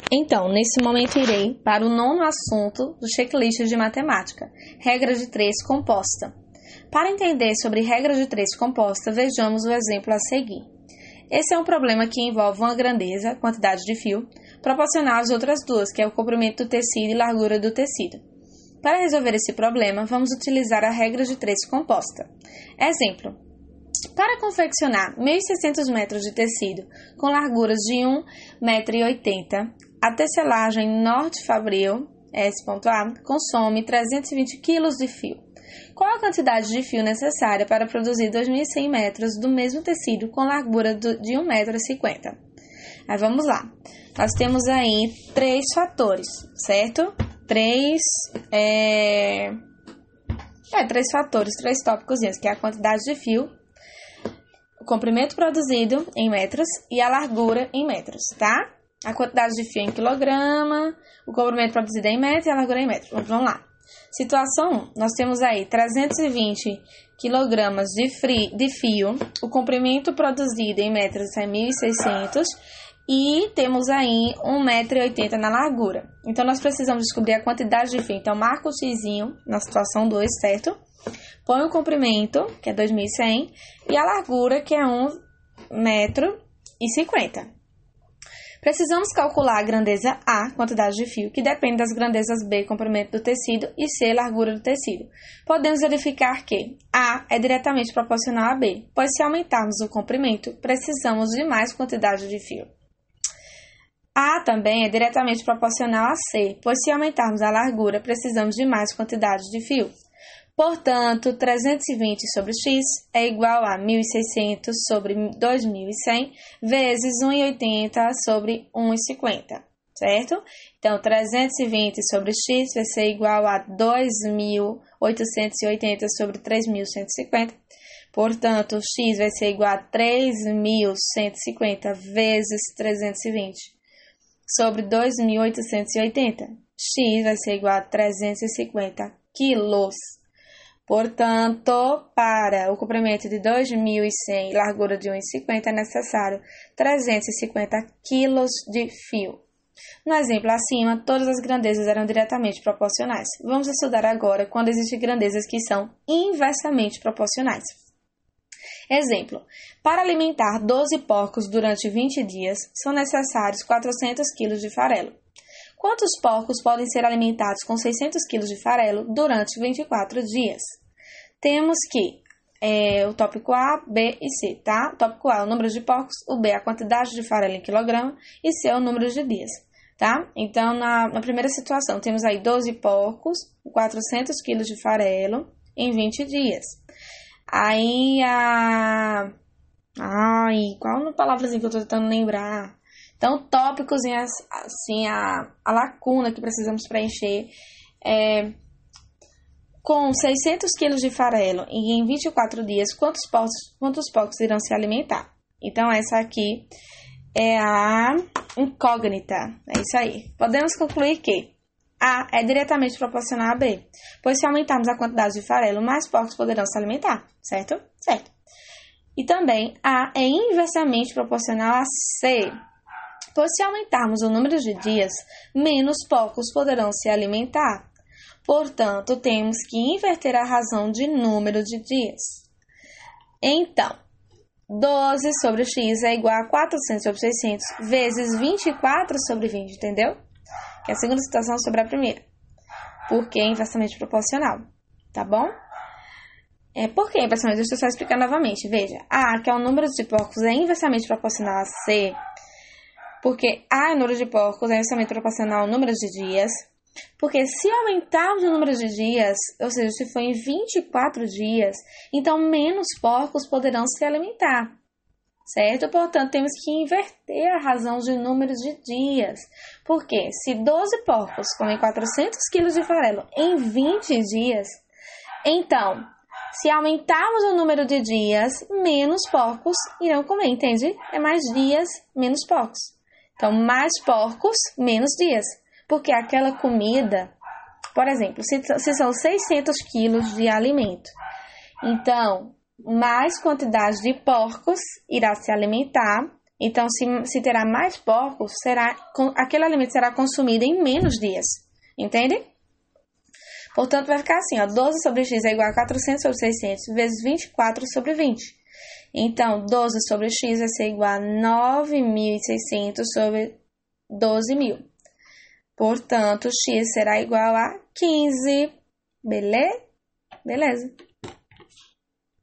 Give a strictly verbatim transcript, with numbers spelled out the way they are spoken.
Então, nesse momento irei para o nono assunto do checklist de matemática, regra de três composta. Para entender sobre regra de três composta, vejamos o exemplo a seguir. Esse é um problema que envolve uma grandeza, quantidade de fio, proporcional às outras duas, que é o comprimento do tecido e largura do tecido. Para resolver esse problema, vamos utilizar a regra de três composta. Exemplo. Para confeccionar mil e seiscentos metros de tecido com larguras de um metro e oitenta, a tecelagem Norte Fabril, S.A, consome trezentos e vinte quilos de fio. Qual a quantidade de fio necessária para produzir dois mil e cem metros do mesmo tecido com largura de um metro e cinquenta? Aí vamos lá. Nós temos aí três fatores, certo? Três, é... É, três fatores, três tópicos, que é a quantidade de fio, o comprimento produzido em metros e a largura em metros, tá? A quantidade de fio em quilograma, o comprimento produzido em metros e a largura em metros. Vamos lá. Situação um. Nós temos aí trezentos e vinte quilogramas de, fri, de fio, o comprimento produzido em metros é mil e seiscentos e temos aí um metro e oitenta na largura. Então, nós precisamos descobrir a quantidade de fio. Então, marca o xizinho na situação dois, certo? Põe o comprimento, que é dois mil e cem, e a largura, que é um metro e cinquenta. Precisamos calcular a grandeza A, quantidade de fio, que depende das grandezas B, comprimento do tecido, e C, largura do tecido. Podemos verificar que A é diretamente proporcional a B, pois se aumentarmos o comprimento, precisamos de mais quantidade de fio. A também é diretamente proporcional a C, pois se aumentarmos a largura, precisamos de mais quantidade de fio. Portanto, trezentos e vinte sobre x é igual a mil e seiscentos sobre dois mil e cem vezes um e oitenta sobre um e cinquenta, certo? Então, trezentos e vinte sobre x vai ser igual a dois mil oitocentos e oitenta sobre três mil cento e cinquenta. Portanto, x vai ser igual a três mil cento e cinquenta vezes trezentos e vinte sobre dois mil oitocentos e oitenta. X vai ser igual a trezentos e cinquenta quilos. Portanto, para o comprimento de dois mil e cem e largura de um e cinquenta é necessário trezentos e cinquenta quilos de fio. No exemplo acima, todas as grandezas eram diretamente proporcionais. Vamos estudar agora quando existem grandezas que são inversamente proporcionais. Exemplo, para alimentar doze porcos durante vinte dias, são necessários quatrocentos quilos de farelo. Quantos porcos podem ser alimentados com seiscentos quilos de farelo durante vinte e quatro dias? Temos que é, o tópico A, B e C, tá? O tópico A é o número de porcos, o B é a quantidade de farelo em quilograma e C é o número de dias, tá? Então, na, na primeira situação, temos aí doze porcos, quatrocentos quilos de farelo em vinte dias. Aí, a... Ai, qual a palavrazinha que eu tô tentando lembrar? Então, tópicos, assim, a, a lacuna que precisamos preencher é... Com seiscentos quilos de farelo e em vinte e quatro dias, quantos porcos, quantos porcos irão se alimentar? Então, essa aqui é a incógnita. É isso aí. Podemos concluir que A é diretamente proporcional a B, pois se aumentarmos a quantidade de farelo, mais porcos poderão se alimentar, certo? Certo. E também A é inversamente proporcional a C, pois se aumentarmos o número de dias, menos porcos poderão se alimentar. Portanto, temos que inverter a razão de número de dias. Então, doze sobre x é igual a quatrocentos sobre seiscentos vezes vinte e quatro sobre vinte, entendeu? Que é a segunda situação sobre a primeira. Porque é inversamente proporcional, tá bom? É, por que inversamente? Deixa eu só explicar novamente. Veja, A, que é o número de porcos, é inversamente proporcional a C, porque A é o número de porcos, é inversamente proporcional ao número de dias. Porque se aumentarmos o número de dias, ou seja, se for em vinte e quatro dias, então menos porcos poderão se alimentar, certo? Portanto, temos que inverter a razão de número de dias. Porque se doze porcos comem quatrocentos quilos de farelo em vinte dias, então, se aumentarmos o número de dias, menos porcos irão comer, entende? É mais dias, menos porcos. Então, mais porcos, menos dias. Porque aquela comida, por exemplo, se, se são seiscentos quilos de alimento, então, mais quantidade de porcos irá se alimentar Então, se, se terá mais porcos, será, aquele alimento será consumido em menos dias. Entende? Portanto, vai ficar assim, ó, doze sobre x é igual a quatrocentos sobre seiscentos vezes vinte e quatro sobre vinte. Então, doze sobre x vai ser igual a nove mil e seiscentos sobre doze mil. Portanto, x será igual a quinze. Beleza? Beleza.